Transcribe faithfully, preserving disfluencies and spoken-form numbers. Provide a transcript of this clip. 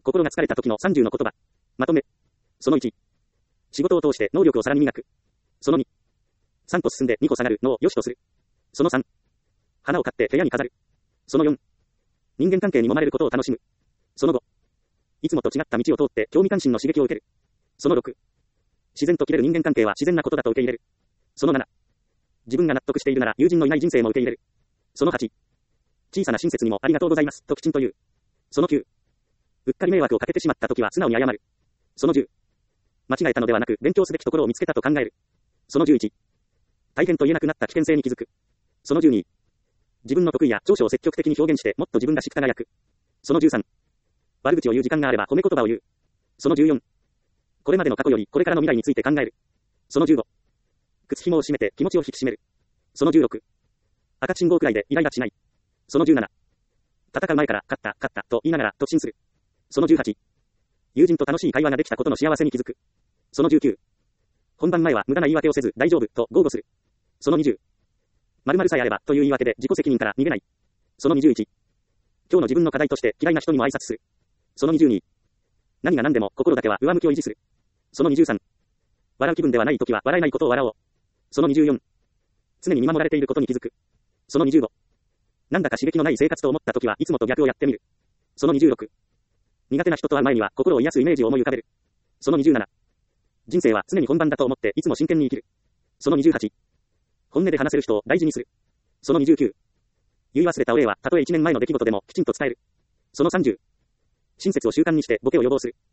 心が疲れた時のさんじゅうの言葉。まとめ。そのいち。仕事を通して能力をさらに磨く。そのに。さん歩進んでに歩下がるのを良しとする。そのさん。花を買って部屋に飾る。そのよん。人間関係に揉まれることを楽しむ。そのご。いつもと違った道を通って興味関心の刺激を受ける。そのろく。自然と切れる人間関係は自然なことだと受け入れる。そのなな。自分が納得しているなら友人のいない人生も受け入れる。そのはち。小さな親切にもありがとうございますときちんと言う。そのきゅう。うっかり迷惑をかけてしまったときは素直に謝る。そのじゅう。間違えたのではなく勉強すべきところを見つけたと考える。そのじゅういち。大変と言えなくなった危険性に気づく。そのじゅうに。自分の得意や長所を積極的に表現してもっと自分らしく輝く。そのじゅうさん。悪口を言う時間があれば褒め言葉を言う。そのじゅうよん。これまでの過去よりこれからの未来について考える。そのじゅうご。靴紐を締めて気持ちを引き締める。そのじゅうろく。赤信号くらいでイライラしない。そのじゅうなな。戦う前から勝った、勝ったと言いながら突進する。そのじゅうはち。友人と楽しい会話ができたことの幸せに気づく。そのじゅうきゅう。本番前は無駄な言い訳をせず大丈夫と豪語する。そのにじゅう。〇〇さえあればという言い訳で自己責任から逃げない。そのにじゅういち。今日の自分の課題として嫌いな人にも挨拶する。そのにじゅうに。何が何でも心だけは上向きを維持する。そのにじゅうさん。笑う気分ではないときは笑えないことを笑おう。そのにじゅうよん。常に見守られていることに気づく。そのにじゅうご。なんだか刺激のない生活と思ったときはいつもと逆をやってみる。そのにじゅうろく。苦手な人と会う前には心を癒すイメージを思い浮かべる。そのにじゅうなな。人生は常に本番だと思っていつも真剣に生きる。そのにじゅうはち。本音で話せる人を大事にする。そのにじゅうきゅう。言い忘れたお礼はたとえいちねんまえの出来事でもきちんと伝える。そのさんじゅう。親切を習慣にしてボケを予防する。